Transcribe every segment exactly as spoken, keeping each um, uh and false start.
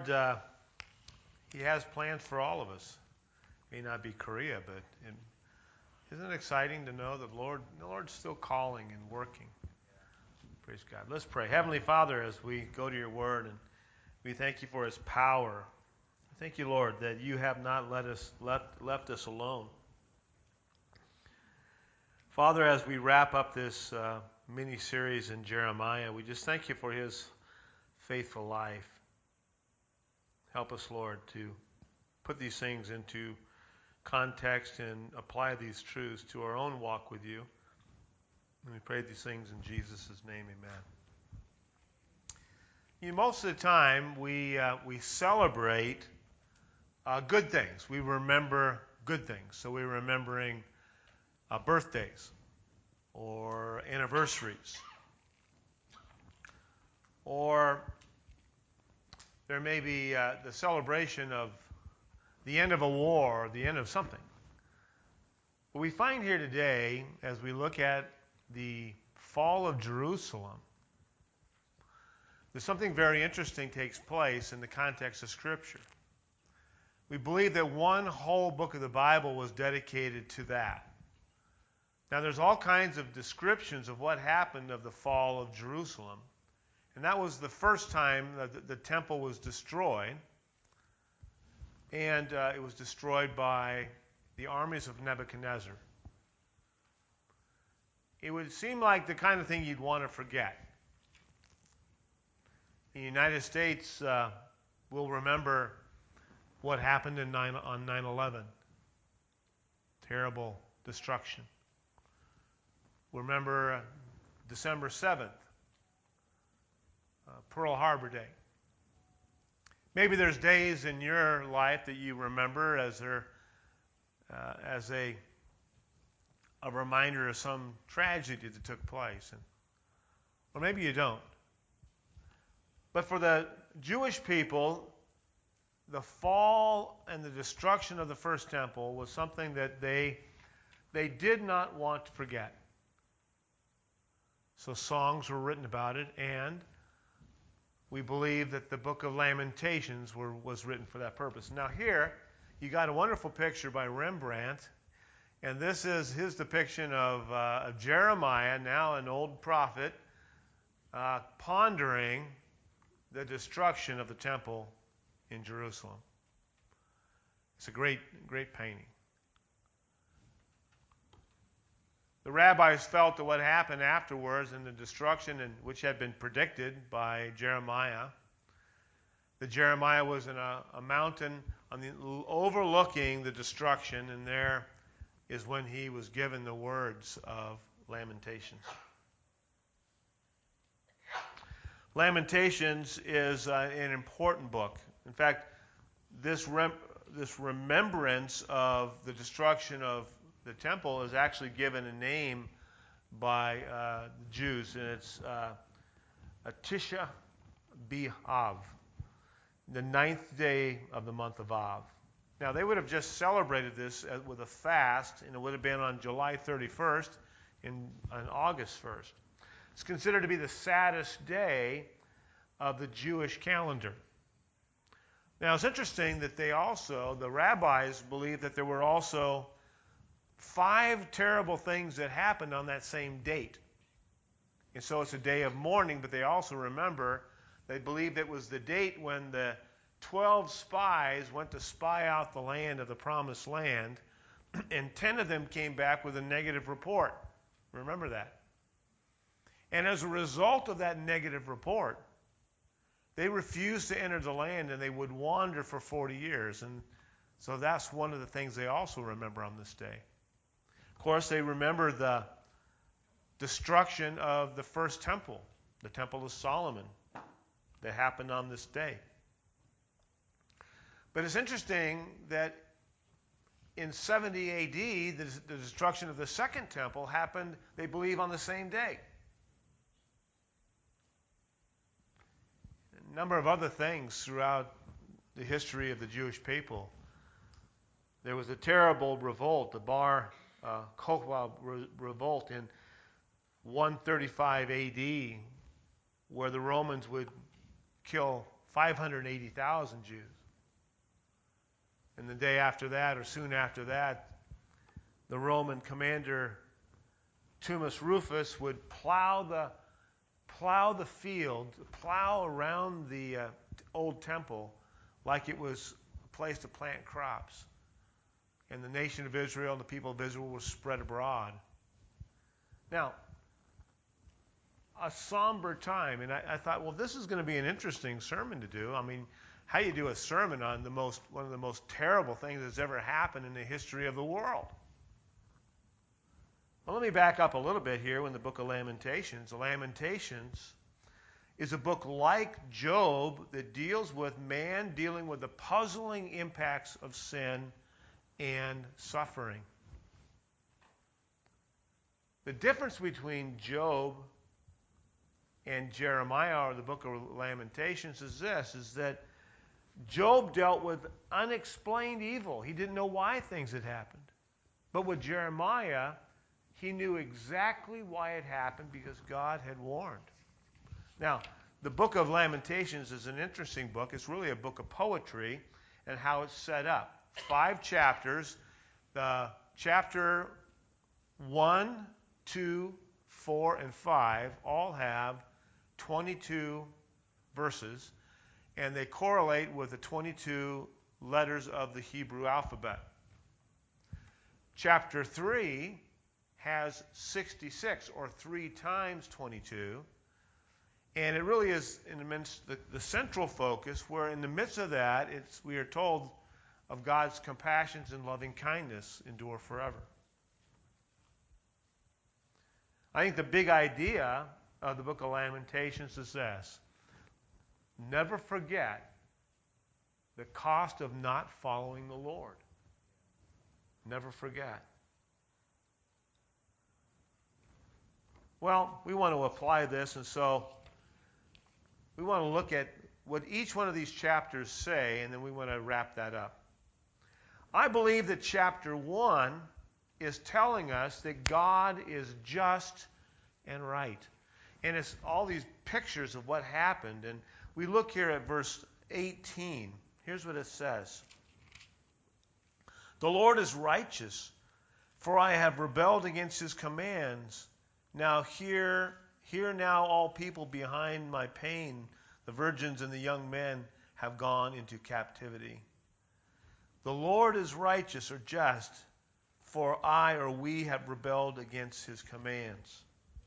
Lord, uh, He has plans for all of us. It may not be Korea, but it, isn't it exciting to know that Lord, the Lord's still calling and working? Praise God. Let's pray. Heavenly Father, as we go to your word, and we thank you for His power. Thank you, Lord, that you have not let us left, left us alone. Father, as we wrap up this uh, mini-series in Jeremiah, we just thank you for his faithful life. Help us, Lord, to put these things into context and apply these truths to our own walk with you. And we pray these things in Jesus' name, amen. You know, most of the time, we, uh, we celebrate uh, good things. We remember good things. So we're remembering uh, birthdays or anniversaries. Or there may be uh, the celebration of the end of a war or the end of something. What we find here today, as we look at the fall of Jerusalem, there's something very interesting takes place in the context of Scripture. We believe that one whole book of the Bible was dedicated to that. Now, there's all kinds of descriptions of what happened of the fall of Jerusalem. And that was the first time that the, the temple was destroyed. And uh, it was destroyed by the armies of Nebuchadnezzar. It would seem like the kind of thing you'd want to forget. The United States uh, will remember what happened in nine, on nine eleven. Terrible destruction. We'll remember uh, December seventh, uh, Pearl Harbor Day. Maybe there's days in your life that you remember as, there, uh, as a, a reminder of some tragedy that took place. And, or maybe you don't. But for the Jewish people, the fall and the destruction of the first temple was something that they, they did not want to forget. So songs were written about it, and we believe that the book of Lamentations were, was written for that purpose. Now here, you got a wonderful picture by Rembrandt, and this is his depiction of, uh, of Jeremiah, now an old prophet, uh, pondering the destruction of the temple in Jerusalem. It's a great, great painting. The rabbis felt that what happened afterwards in the destruction, and which had been predicted by Jeremiah, that Jeremiah was in a, a mountain on the, overlooking the destruction, and there is when he was given the words of Lamentations. Lamentations is uh, an important book. In fact, this rem- this remembrance of the destruction of the temple is actually given a name by uh, the Jews, and it's uh, Tisha B'Av, the ninth day of the month of Av. Now, they would have just celebrated this with a fast, and it would have been on July thirty-first and on August first. It's considered to be the saddest day of the Jewish calendar. Now, it's interesting that they also, the rabbis believe that there were also five terrible things that happened on that same date. And so it's a day of mourning, but they also remember, they believe it was the date when the twelve spies went to spy out the land of the promised land, and ten of them came back with a negative report. Remember that. And as a result of that negative report, they refused to enter the land, and they would wander for forty years. And so that's one of the things they also remember on this day. Of course, they remember the destruction of the first temple, the Temple of Solomon, that happened on this day. But it's interesting that in seventy A D, the, the destruction of the second temple happened, they believe, on the same day. A number of other things throughout the history of the Jewish people. There was a terrible revolt, the Bar uh, Kokhba re- revolt in one thirty-five A D, where the Romans would kill five hundred eighty thousand Jews. And the day after that, or soon after that, the Roman commander Tumus Rufus would plow the plow the field, plow around the uh, old temple like it was a place to plant crops. And the nation of Israel and the people of Israel were spread abroad. Now, a somber time, and I, I thought, well, this is going to be an interesting sermon to do. I mean, how you do a sermon on the most one of the most terrible things that's ever happened in the history of the world. Well, let me back up a little bit here in the book of Lamentations. Lamentations is a book like Job that deals with man dealing with the puzzling impacts of sin and suffering. The difference between Job and Jeremiah, or the book of Lamentations, is this, is that Job dealt with unexplained evil. He didn't know why things had happened. But with Jeremiah, he knew exactly why it happened because God had warned. Now, the book of Lamentations is an interesting book. It's really a book of poetry and how it's set up. Five chapters. The chapter one, two, four, and five all have twenty-two verses, and they correlate with the twenty-two letters of the Hebrew alphabet. Chapter three has sixty-six, or three times twenty-two, and it really is in the, midst, the, the central focus, where in the midst of that, it's, we are told of God's compassions and loving kindness endure forever. I think the big idea of the book of Lamentations is this: never forget the cost of not following the Lord. Never forget. Well, we want to apply this, and so we want to look at what each one of these chapters say, and then we want to wrap that up. I believe that chapter one is telling us that God is just and right. And it's all these pictures of what happened. And we look here at verse eighteen. Here's what it says. The Lord is righteous, for I have rebelled against his commands. Now hear, hear now all people behind my pain. The virgins and the young men have gone into captivity. The Lord is righteous or just, for I or we have rebelled against his commands.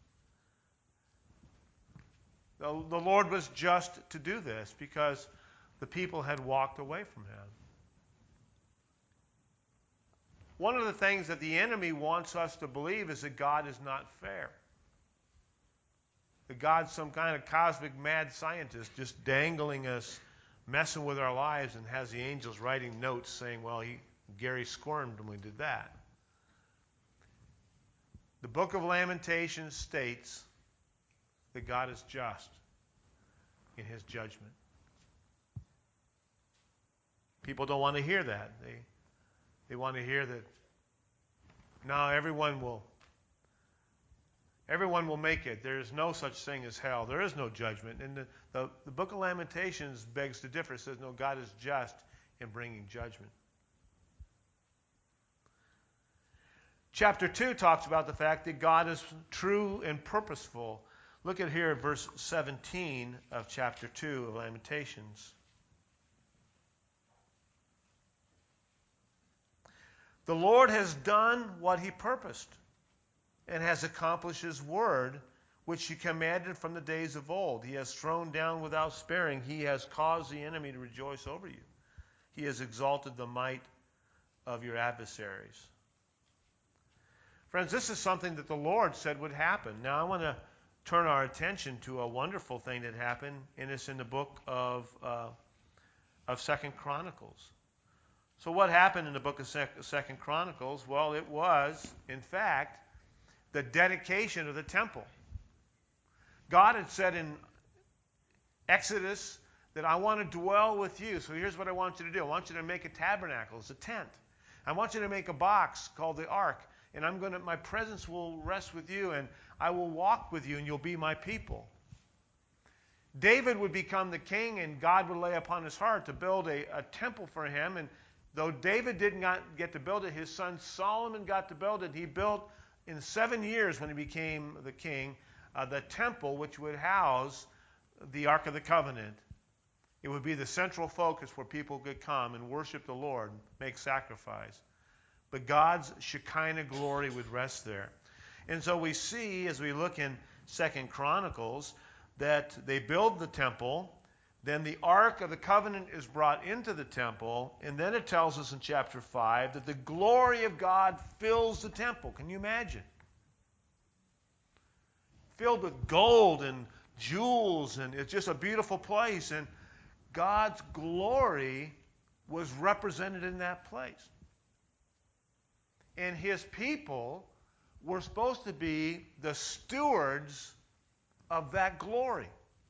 The, the Lord was just to do this because the people had walked away from him. One of the things that the enemy wants us to believe is that God is not fair. That God's some kind of cosmic mad scientist just dangling us, messing with our lives, and has the angels writing notes saying, well, he, Gary squirmed when we did that. The book of Lamentations states that God is just in his judgment. People don't want to hear that. They, they want to hear that now everyone will everyone will make it. There is no such thing as hell. There is no judgment. And the, the, the book of Lamentations begs to differ. It says, no, God is just in bringing judgment. Chapter two talks about the fact that God is true and purposeful. Look at here at verse seventeen of chapter two of Lamentations. The Lord has done what he purposed and has accomplished his word, which he commanded from the days of old. He has thrown down without sparing. He has caused the enemy to rejoice over you. He has exalted the might of your adversaries. Friends, this is something that the Lord said would happen. Now, I want to turn our attention to a wonderful thing that happened, and it's in the book of uh, of Second Chronicles. So what happened in the book of Second Chronicles? Well, it was, in fact, the dedication of the temple. God had said in Exodus that I want to dwell with you. So here's what I want you to do. I want you to make a tabernacle. It's a tent. I want you to make a box called the ark. And I'm going to, my presence will rest with you, and I will walk with you, and you'll be my people. David would become the king, and God would lay upon his heart to build a, a temple for him. And though David did not get to build it, his son Solomon got to build it. He built in seven years when he became the king uh, the temple which would house the Ark of the Covenant. It would be the central focus where people could come and worship the Lord, make sacrifice. But God's Shekinah glory would rest there. And so we see, as we look in Second Chronicles, that they build the temple, then the Ark of the Covenant is brought into the temple, and then it tells us in chapter five that the glory of God fills the temple. Can you imagine? Filled with gold and jewels, and it's just a beautiful place, and God's glory was represented in that place. And his people were supposed to be the stewards of that glory.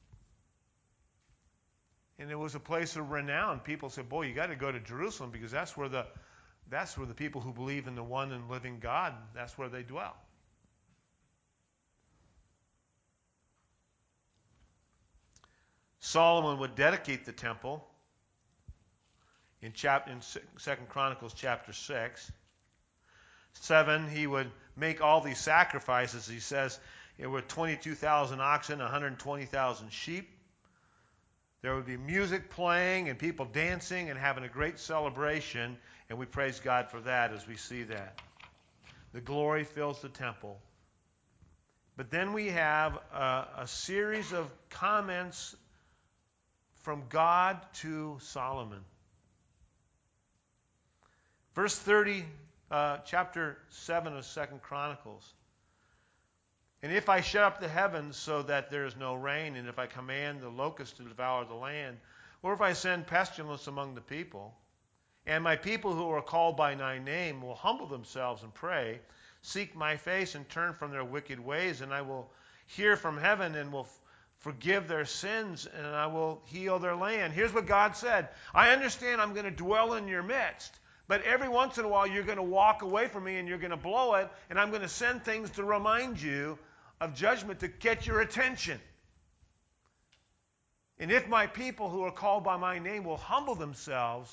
And it was a place of renown. People said, boy, you got to go to Jerusalem because that's where the that's where the people who believe in the one and living God, that's where they dwell. Solomon would dedicate the temple in, chap- in Second Chronicles chapter six. Seven, he would make all these sacrifices. He says it were twenty-two thousand oxen, one hundred twenty thousand sheep. There would be music playing and people dancing and having a great celebration, and we praise God for that as we see that. The glory fills the temple. But then we have a, a series of comments from God to Solomon. Verse thirty, uh, chapter seven of Second Chronicles. And if I shut up the heavens so that there is no rain, and if I command the locusts to devour the land, or if I send pestilence among the people, and my people who are called by my name will humble themselves and pray, seek my face and turn from their wicked ways, and I will hear from heaven and will forgive their sins, and I will heal their land. Here's what God said. I understand I'm going to dwell in your midst, but every once in a while you're going to walk away from me and you're going to blow it, and I'm going to send things to remind you of judgment to get your attention. And if my people who are called by my name will humble themselves,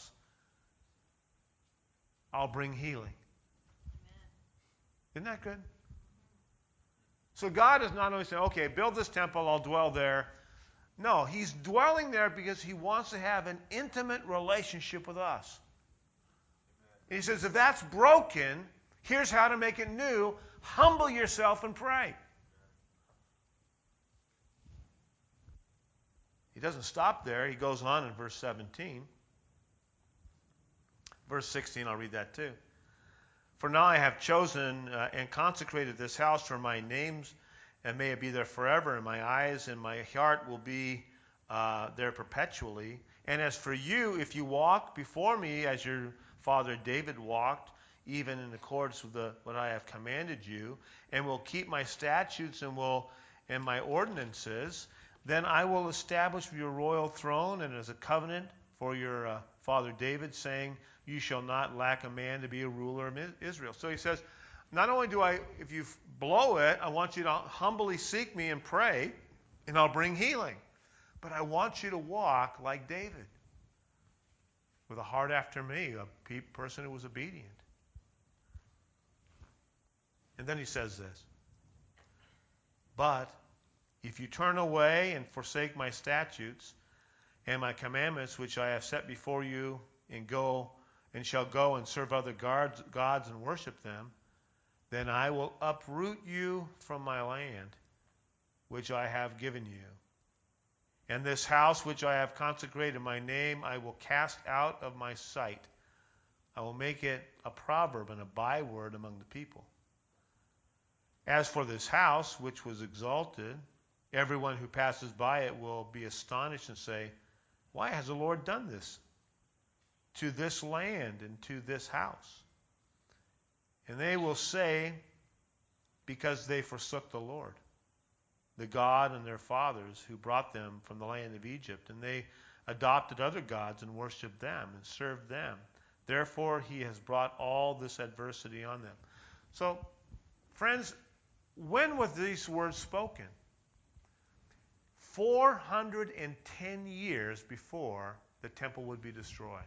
I'll bring healing. Amen. Isn't that good? So God is not only saying, okay, build this temple, I'll dwell there. No, he's dwelling there because he wants to have an intimate relationship with us. And he says, if that's broken, here's how to make it new. Humble yourself and pray. He doesn't stop there. He goes on in verse seventeen. Verse sixteen, I'll read that too. For now I have chosen uh, and consecrated this house for my name's, and may it be there forever, and my eyes and my heart will be uh, there perpetually. And as for you, if you walk before me as your father David walked, even in accordance with the, what I have commanded you, and will keep my statutes and will and my ordinances, then I will establish your royal throne and as a covenant for your uh, father David, saying, you shall not lack a man to be a ruler of Israel. So he says, not only do I, if you blow it, I want you to humbly seek me and pray, and I'll bring healing. But I want you to walk like David, with a heart after me, a pe- person who was obedient. And then he says this, but if you turn away and forsake my statutes and my commandments, which I have set before you, and go and shall go and serve other gods, gods and worship them, then I will uproot you from my land, which I have given you. And this house which I have consecrated my name, I will cast out of my sight. I will make it a proverb and a byword among the people. As for this house which was exalted, everyone who passes by it will be astonished and say, why has the Lord done this to this land and to this house? And they will say, because they forsook the Lord, the God and their fathers who brought them from the land of Egypt, and they adopted other gods and worshipped them and served them. Therefore he has brought all this adversity on them. So, friends, when were these words spoken? four hundred ten years before the temple would be destroyed.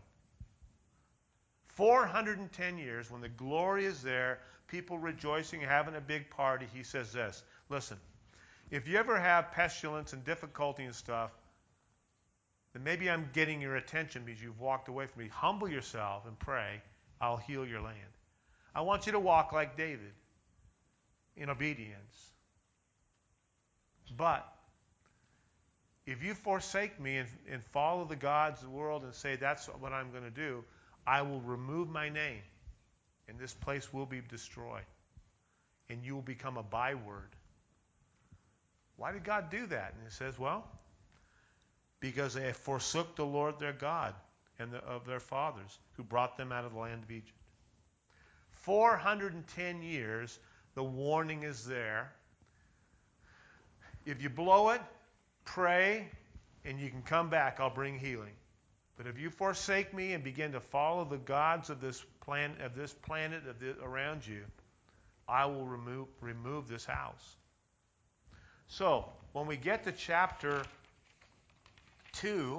four hundred ten years, when the glory is there, people rejoicing, having a big party, he says this. Listen, if you ever have pestilence and difficulty and stuff, then maybe I'm getting your attention because you've walked away from me. Humble yourself and pray. I'll heal your land. I want you to walk like David in obedience. But if you forsake me and, and follow the gods of the world and say that's what I'm going to do, I will remove my name, and this place will be destroyed, and you will become a byword. Why did God do that? And it says, well, because they forsook the Lord their God and the, of their fathers, who brought them out of the land of Egypt. four hundred ten years, the warning is there. If you blow it, pray, and you can come back. I'll bring healing. But if you forsake me and begin to follow the gods of this planet, of this planet of the, around you, I will remove remove this house. So when we get to chapter two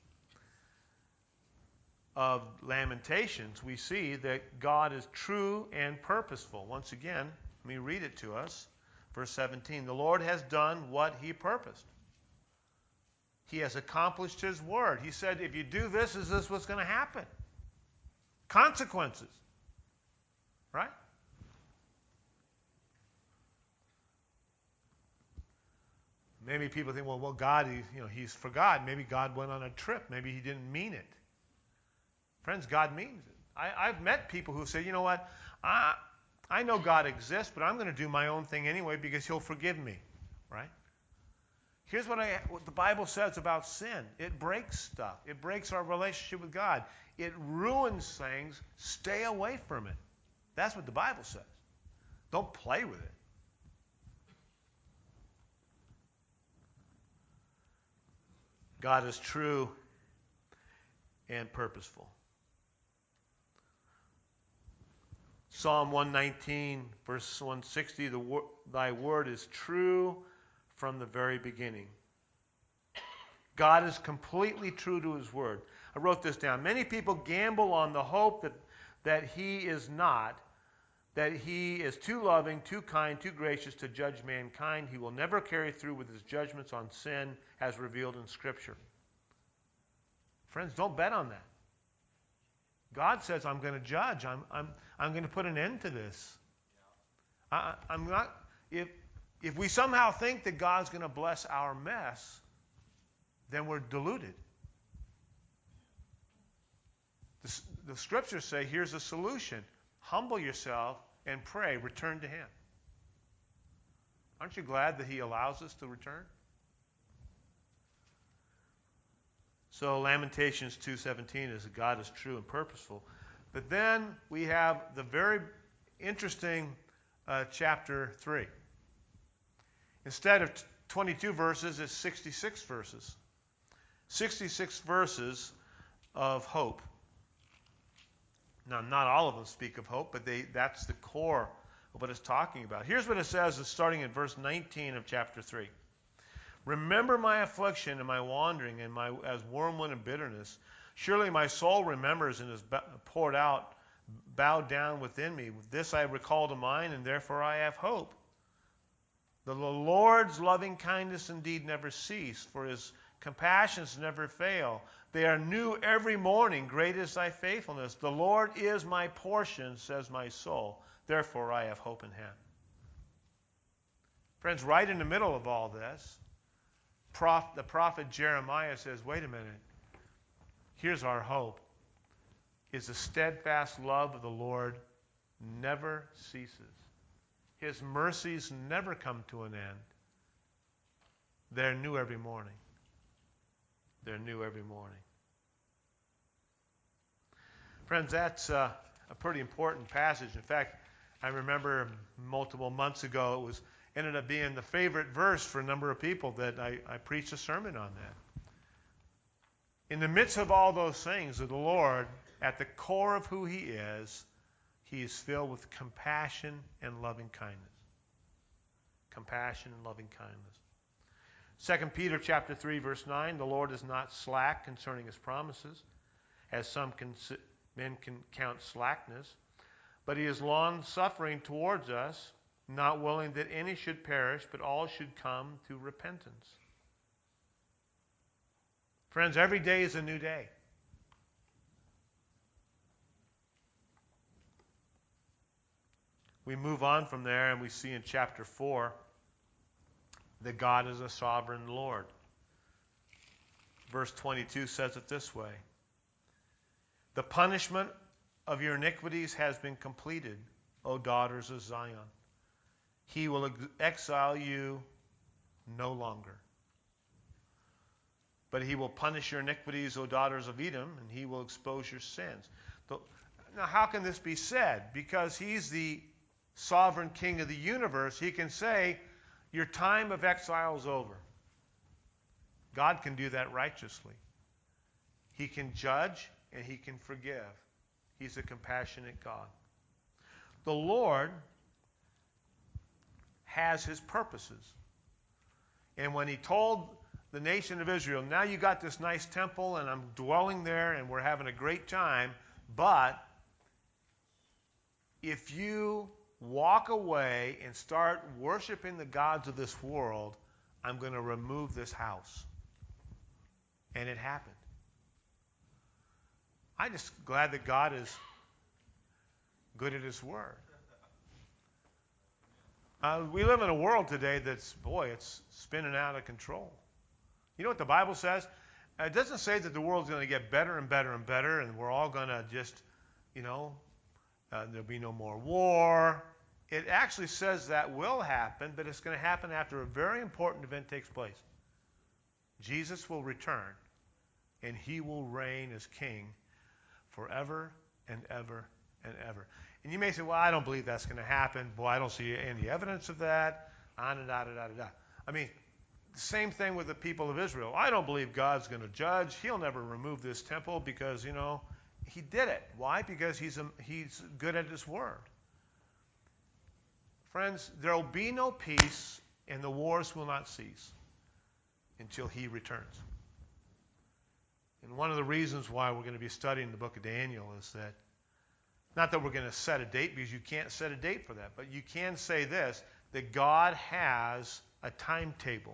of Lamentations, we see that God is true and purposeful. Once again, let me read it to us. Verse seventeen, the Lord has done what he purposed. He has accomplished his word. He said, if you do this, is this what's going to happen? Consequences. Right? Maybe people think, well, well, God, he, you know, he's forgot. Maybe God went on a trip. Maybe he didn't mean it. Friends, God means it. I, I've met people who say, you know what, I, I know God exists, but I'm going to do my own thing anyway because he'll forgive me. Right? Here's what, I, what the Bible says about sin. It breaks stuff. It breaks our relationship with God. It ruins things. Stay away from it. That's what the Bible says. Don't play with it. God is true and purposeful. Psalm one nineteen, verse one sixty, the, thy word is true from the very beginning. God is completely true to his word. I wrote this down. Many people gamble on the hope that, that he is not, that he is too loving, too kind, too gracious to judge mankind. He will never carry through with his judgments on sin as revealed in Scripture. Friends, don't bet on that. God says, I'm going to judge. I'm, I'm, I'm going to put an end to this. I, I'm not, if, if we somehow think that God's going to bless our mess, then we're deluded. The, the Scriptures say, here's a solution. Humble yourself and pray. Return to him. Aren't you glad that he allows us to return? So Lamentations two seventeen is that God is true and purposeful. But then we have the very interesting uh, chapter three. Instead of twenty-two verses, it's sixty-six verses. sixty-six verses of hope. Now, not all of them speak of hope, but they, that's the core of what it's talking about. Here's what it says, starting in verse nineteen of chapter three. Remember my affliction and my wandering and my as wormwood and bitterness. Surely my soul remembers and is poured out, bowed down within me. With this I recall to mind, and therefore I have hope. The Lord's loving kindness indeed never cease, for his compassions never fail. They are new every morning. Great is thy faithfulness. The Lord is my portion, says my soul. Therefore I have hope in him. Friends, right in the middle of all this, prof, the prophet Jeremiah says, wait a minute. Here's our hope. Is the steadfast love of the Lord never ceases. His mercies never come to an end. They're new every morning. They're new every morning. Friends, that's uh, a pretty important passage. In fact, I remember multiple months ago, it was ended up being the favorite verse for a number of people that I, I preached a sermon on that. In the midst of all those things, of the Lord, at the core of who he is, he is filled with compassion and loving kindness. Compassion and loving kindness. Second Peter chapter three, verse nine, the Lord is not slack concerning his promises, as some cons- men can count slackness, but he is long-suffering towards us, not willing that any should perish, but all should come to repentance. Friends, every day is a new day. We move on from there and we see in chapter four that God is a sovereign Lord. Verse twenty-two says it this way: the punishment of your iniquities has been completed, O daughters of Zion. He will ex- exile you no longer. But he will punish your iniquities, O daughters of Edom, and he will expose your sins. Now, how can this be said? Because he's the sovereign king of the universe. He can say, your time of exile is over. God can do that righteously. He can judge and he can forgive. He's a compassionate God. The Lord has his purposes. And when he told the nation of Israel, now you got this nice temple and I'm dwelling there and we're having a great time, but if you walk away and start worshiping the gods of this world, I'm going to remove this house. And it happened. I'm just glad that God is good at his word. Uh, we live in a world today that's, boy, it's spinning out of control. You know what the Bible says? Uh, it doesn't say that the world's going to get better and better and better and we're all going to just, you know, uh, there'll be no more war. It actually says that will happen, but it's going to happen after a very important event takes place. Jesus will return, and he will reign as king forever and ever and ever. And you may say, well, I don't believe that's going to happen. Boy, I don't see any evidence of that. On and da da da da. I mean, the same thing with the people of Israel. I don't believe God's going to judge. He'll never remove this temple because, you know, he did it. Why? Because he's, a, he's good at his word. Friends, there will be no peace and the wars will not cease until he returns. And one of the reasons why we're going to be studying the book of Daniel is that, not that we're going to set a date, because you can't set a date for that, but you can say this, that God has a timetable.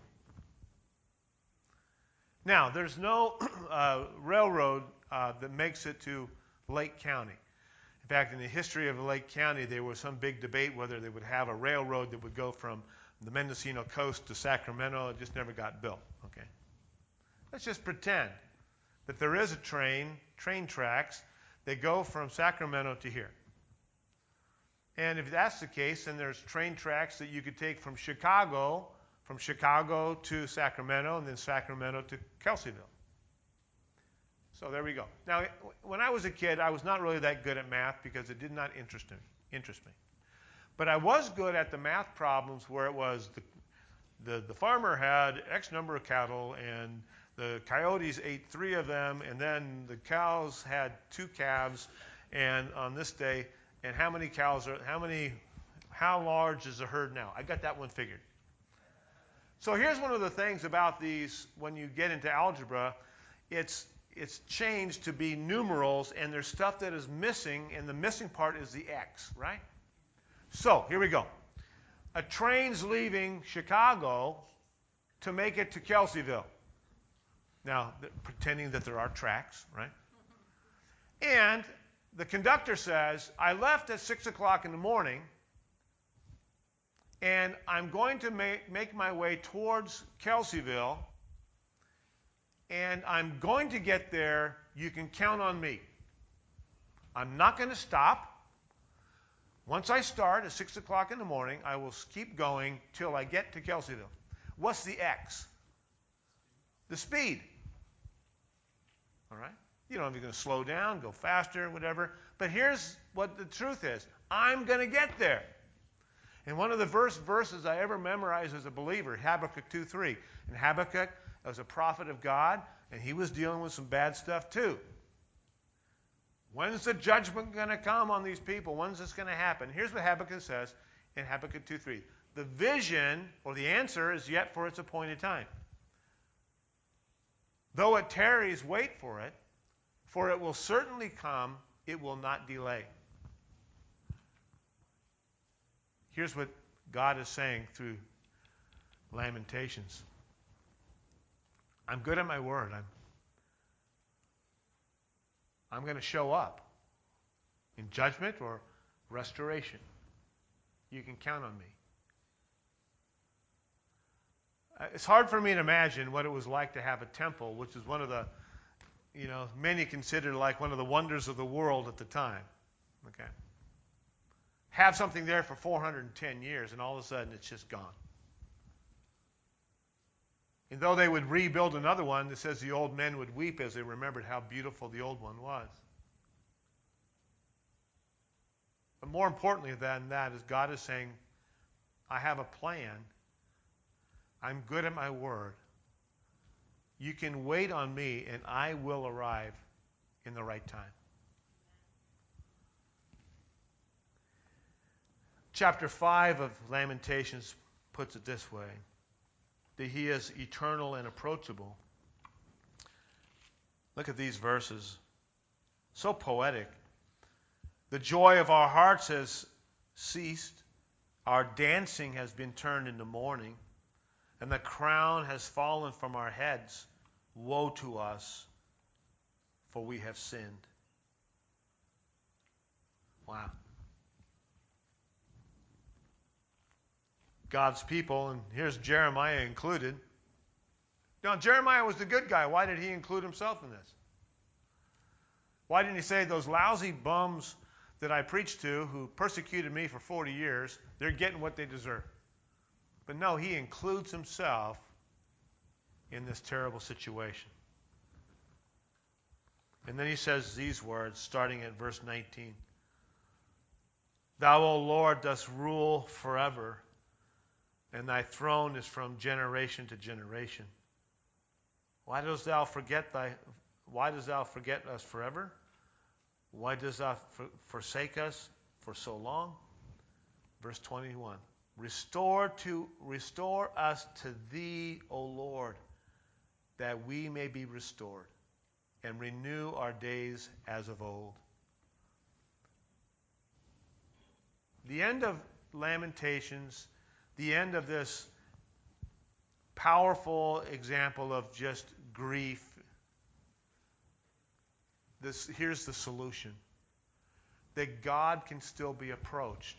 Now, there's no uh, railroad uh, that makes it to Lake County. In fact, in the history of Lake County, there was some big debate whether they would have a railroad that would go from the Mendocino coast to Sacramento. It just never got built. Okay, let's just pretend that there is a train, train tracks, that go from Sacramento to here. And if that's the case, then there's train tracks that you could take from Chicago, from Chicago to Sacramento, and then Sacramento to Kelseyville. So there we go. Now, when I was a kid, I was not really that good at math because it did not interest me. Interest me. But I was good at the math problems where it was the, the, the farmer had X number of cattle, and the coyotes ate three of them, and then the cows had two calves, and on this day, and how many cows are, how many, how large is the herd now? I got that one figured. So here's one of the things about these, when you get into algebra, it's it's changed to be numerals, and there's stuff that is missing, and the missing part is the X, right? So here we go. A train's leaving Chicago to make it to Kelseyville. Now, pretending that there are tracks, right? And the conductor says, I left at six o'clock in the morning, and I'm going to make, make my way towards Kelseyville, and I'm going to get there. You can count on me. I'm not going to stop. Once I start at six o'clock in the morning, I will keep going till I get to Kelseyville. What's the X? The speed. All right? You know, if you're going to slow down, go faster, whatever. But here's what the truth is. I'm going to get there. And one of the first verses I ever memorized as a believer, Habakkuk two three. And Habakkuk was a prophet of God, and he was dealing with some bad stuff too. When's the judgment going to come on these people? When's this going to happen? Here's what Habakkuk says in Habakkuk two three. The vision, or the answer, is yet for its appointed time. Though it tarries, wait for it, for it will certainly come, it will not delay. Here's what God is saying through Lamentations. I'm good at my word. I'm, I'm going to show up in judgment or restoration. You can count on me. It's hard for me to imagine what it was like to have a temple, which is one of the, you know, many considered like one of the wonders of the world at the time. Okay. Have something there for four hundred ten years, and all of a sudden it's just gone. And though they would rebuild another one, it says the old men would weep as they remembered how beautiful the old one was. But more importantly than that is God is saying, I have a plan. I'm good at my word. You can wait on me, and I will arrive in the right time. Chapter five of Lamentations puts it this way, that he is eternal and approachable. Look at these verses. So poetic. The joy of our hearts has ceased. Our dancing has been turned into mourning. And the crown has fallen from our heads. Woe to us, for we have sinned. Wow. God's people, and here's Jeremiah included. Now, Jeremiah was the good guy. Why did he include himself in this? Why didn't he say those lousy bums that I preached to who persecuted me for forty years, they're getting what they deserve? But no, he includes himself in this terrible situation. And then he says these words, starting at verse nineteen. Thou, O Lord, dost rule forever, and thy throne is from generation to generation. Why dost thou forget thy why dost thou forget us forever? Why dost thou for, forsake us for so long? Verse twenty-one. Restore to restore us to thee, O Lord, that we may be restored, and renew our days as of old. The end of Lamentations, the end of this powerful example of just grief. This, here's the solution. That God can still be approached.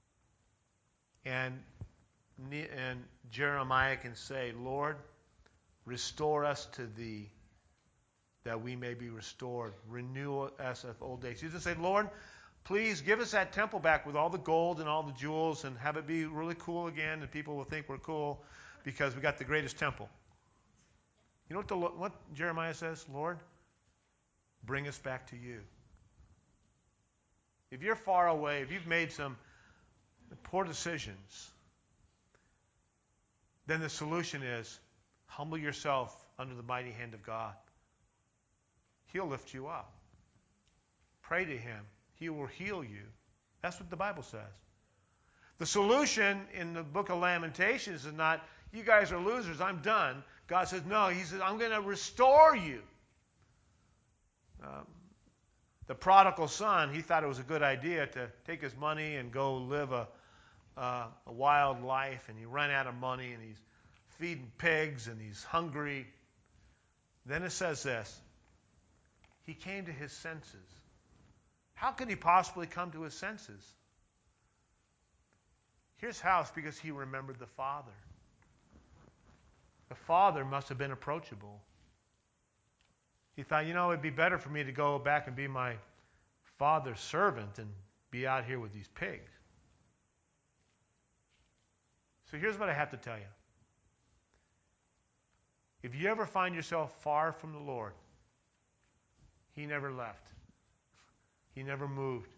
And, and Jeremiah can say, Lord, restore us to thee, that we may be restored. Renew us of old days. You just say, Lord, please give us that temple back with all the gold and all the jewels, and have it be really cool again, and people will think we're cool because we got the greatest temple. You know what, the, what Jeremiah says? Lord, bring us back to you. If you're far away, if you've made some poor decisions, then the solution is humble yourself under the mighty hand of God. He'll lift you up. Pray to him. He will heal you. That's what the Bible says. The solution in the book of Lamentations is not, you guys are losers, I'm done. God says, no, he says, I'm going to restore you. Um, the prodigal son, he thought it was a good idea to take his money and go live a, uh, a wild life, and he ran out of money, and he's feeding pigs, and he's hungry. Then it says this, he came to his senses. How could he possibly come to his senses? Here's how. It's because he remembered the Father. The Father must have been approachable. He thought, you know, it'd be better for me to go back and be my father's servant and be out here with these pigs. So here's what I have to tell you. If you ever find yourself far from the Lord, he never left. He never moved.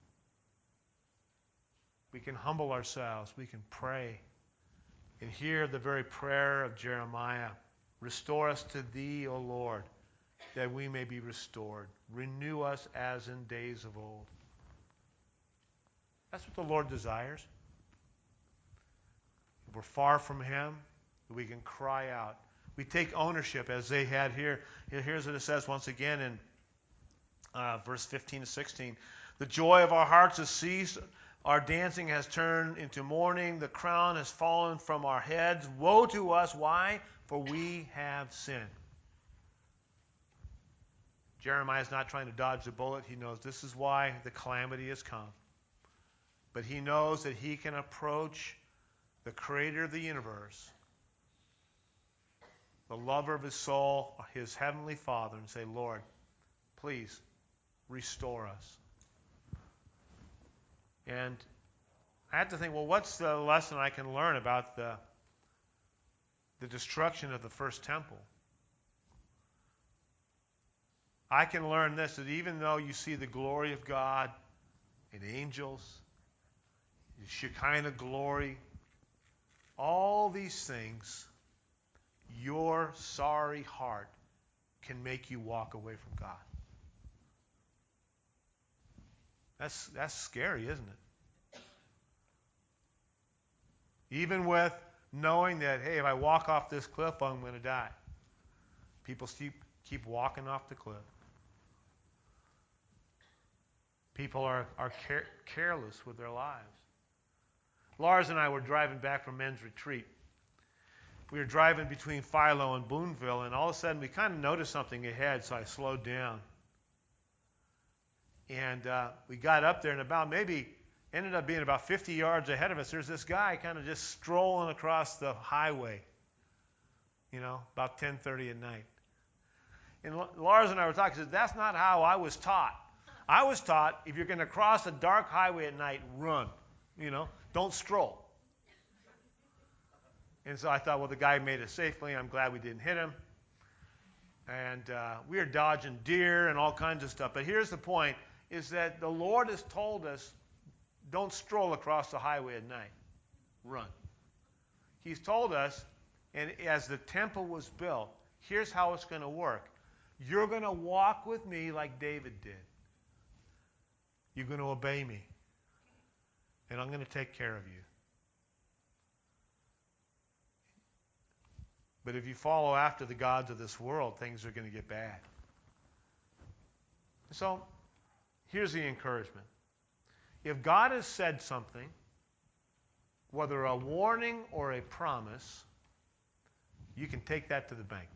We can humble ourselves. We can pray. And hear the very prayer of Jeremiah. Restore us to thee, O Lord, that we may be restored. Renew us as in days of old. That's what the Lord desires. If we're far from him, we can cry out. We take ownership as they had here. Here's what it says once again in uh, verse fifteen to sixteen. The joy of our hearts has ceased. Our dancing has turned into mourning. The crown has fallen from our heads. Woe to us. Why? For we have sinned. Jeremiah is not trying to dodge the bullet. He knows this is why the calamity has come. But he knows that he can approach the creator of the universe, the lover of his soul, his heavenly Father, and say, Lord, please restore us. And I had to think, well, what's the lesson I can learn about the, the destruction of the first temple? I can learn this, that even though you see the glory of God and angels, the Shekinah glory, all these things, your sorry heart can make you walk away from God. That's, that's scary, isn't it? Even with knowing that, hey, if I walk off this cliff, I'm going to die. People keep, keep walking off the cliff. People are, are care, careless with their lives. Lars and I were driving back from men's retreat. We were driving between Philo and Boonville, and all of a sudden we kind of noticed something ahead, so I slowed down. And uh, we got up there, and about maybe ended up being about fifty yards ahead of us, there's this guy kind of just strolling across the highway, you know, about ten thirty at night. And Lars and I were talking, he said, that's not how I was taught. I was taught, if you're going to cross a dark highway at night, run. You know, don't stroll. And so I thought, well, the guy made it safely. I'm glad we didn't hit him. And uh, we were dodging deer and all kinds of stuff. But here's the point, is that the Lord has told us, don't stroll across the highway at night. Run. He's told us, and as the temple was built, here's how it's going to work. You're going to walk with me like David did. You're going to obey me. And I'm going to take care of you. But if you follow after the gods of this world, things are going to get bad. So, here's the encouragement. If God has said something, whether a warning or a promise, you can take that to the bank.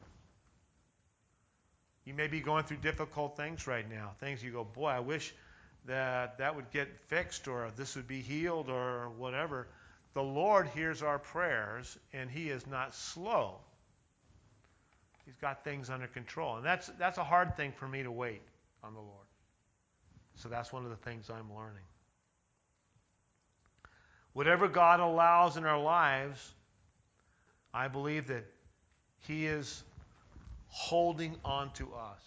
You may be going through difficult things right now. Things you go, boy, I wish that that would get fixed, or this would be healed, or whatever. The Lord hears our prayers, and He is not slow. He's got things under control. And that's that's a hard thing for me to wait on the Lord. So that's one of the things I'm learning. Whatever God allows in our lives, I believe that He is holding on to us.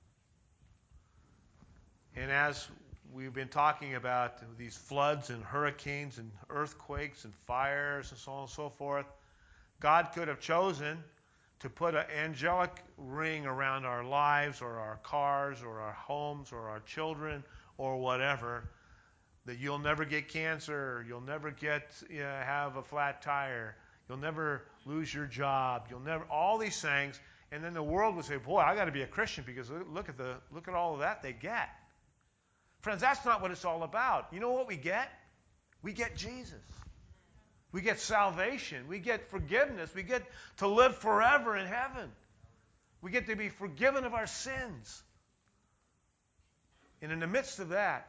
And as we've been talking about these floods and hurricanes and earthquakes and fires and so on and so forth, God could have chosen to put an angelic ring around our lives or our cars or our homes or our children or whatever, that you'll never get cancer, you'll never get you know, have a flat tire, you'll never lose your job, you'll never, all these things, and then the world would say, boy, I got to be a Christian because look at the look at all of that they get. Friends, that's not what it's all about. You know what we get? We get Jesus. We get salvation. We get forgiveness. We get to live forever in heaven. We get to be forgiven of our sins. And in the midst of that,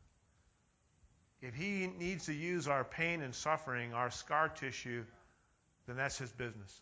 if He needs to use our pain and suffering, our scar tissue, then that's His business.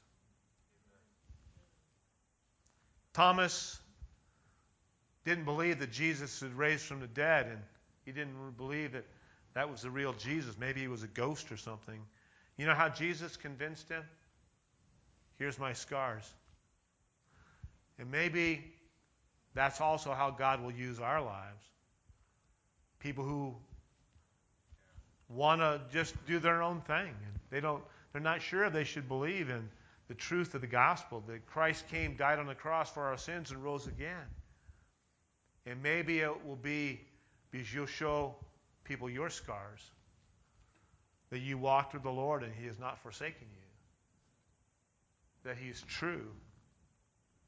Thomas didn't believe that Jesus had raised from the dead, and he didn't believe that that was the real Jesus. Maybe he was a ghost or something. You know how Jesus convinced him? Here's my scars. And maybe that's also how God will use our lives. People who want to just do their own thing, and they don't, they're not sure they should believe in the truth of the gospel, that Christ came, died on the cross for our sins, and rose again. And maybe it will be because you'll show people your scars, that you walked with the Lord and He has not forsaken you, that He is true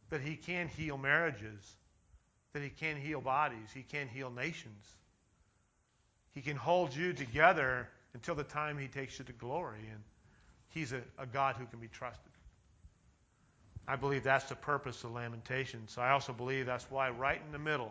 that he can heal marriages, that he can heal bodies, he can heal nations. He can hold you together until the time he takes you to glory, and he's a, a God who can be trusted. I believe that's the purpose of Lamentations. I also believe that's why right in the middle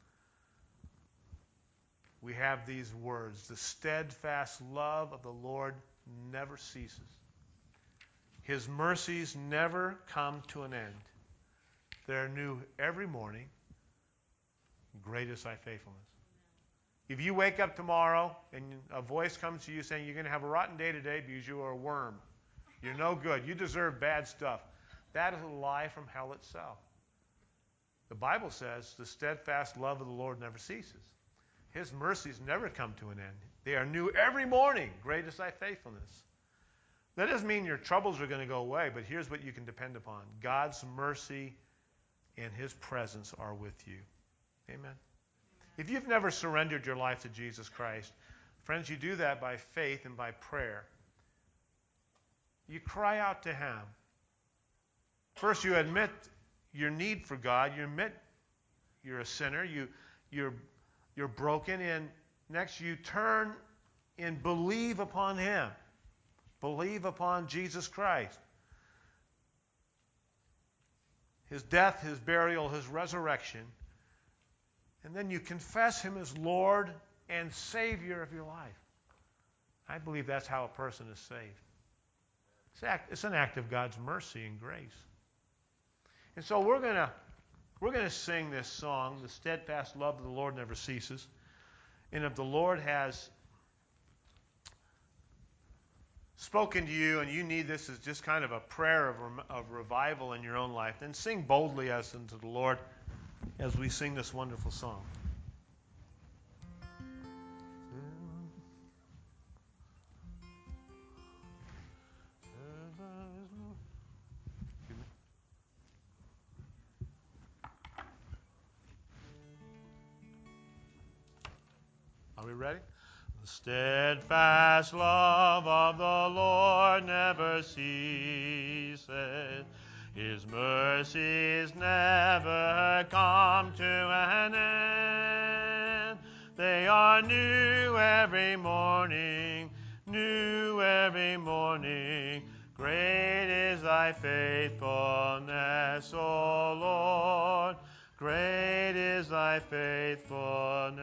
we have these words: the steadfast love of the Lord never ceases. His mercies never come to an end. They're new every morning. Great is thy faithfulness. If you wake up tomorrow and a voice comes to you saying you're going to have a rotten day today because you are a worm, you're no good, you deserve bad stuff, that is a lie from hell itself. The Bible says the steadfast love of the Lord never ceases. His mercies never come to an end. They are new every morning. Great is thy faithfulness. That doesn't mean your troubles are going to go away, but here's what you can depend upon. God's mercy and his presence are with you. Amen. If you've never surrendered your life to Jesus Christ, friends, you do that by faith and by prayer. You cry out to him. First, you admit your need for God. You admit you're a sinner. You, you're, you're broken. And next, you turn and believe upon him. Believe upon Jesus Christ. His death, his burial, his resurrection. And then you confess him as Lord and Savior of your life. I believe that's how a person is saved. It's, act, it's an act of God's mercy and grace. And so we're going to we're going to sing this song, "The Steadfast Love of the Lord Never Ceases." And if the Lord has spoken to you and you need this as just kind of a prayer of, of revival in your own life, then sing boldly as unto the Lord as we sing this wonderful song. Are we ready? The steadfast love of the Lord never ceases. His mercies never come to an end. They are new every morning, new every morning. Great is thy faithfulness, O Lord. Great is thy faithfulness.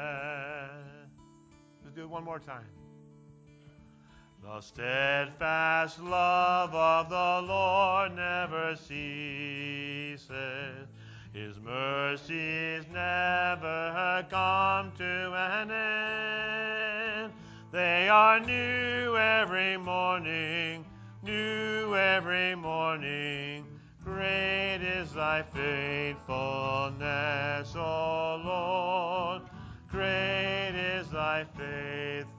Let's do it one more time. The steadfast love of the Lord never ceases. His mercies never come to an end. They are new every morning, new every morning. Great is thy faithfulness, O Lord. Great is thy faithfulness.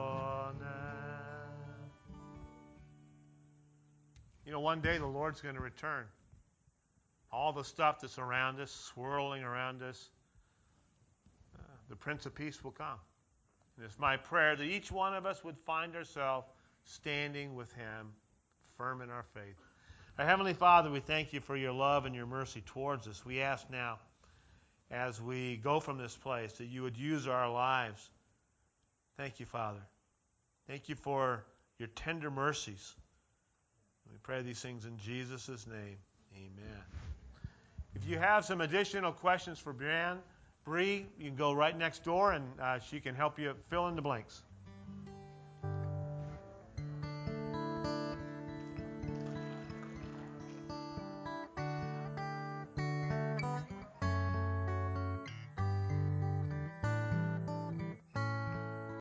You know, one day the Lord's going to return. All the stuff that's around us, swirling around us, uh, the Prince of Peace will come. And it's my prayer that each one of us would find ourselves standing with him, firm in our faith. Our Heavenly Father, we thank you for your love and your mercy towards us. We ask now, as we go from this place, that you would use our lives. Thank you, Father. Thank you for your tender mercies. We pray these things in Jesus' name. Amen. If you have some additional questions for Brianne, Bree, you can go right next door and uh, she can help you fill in the blanks.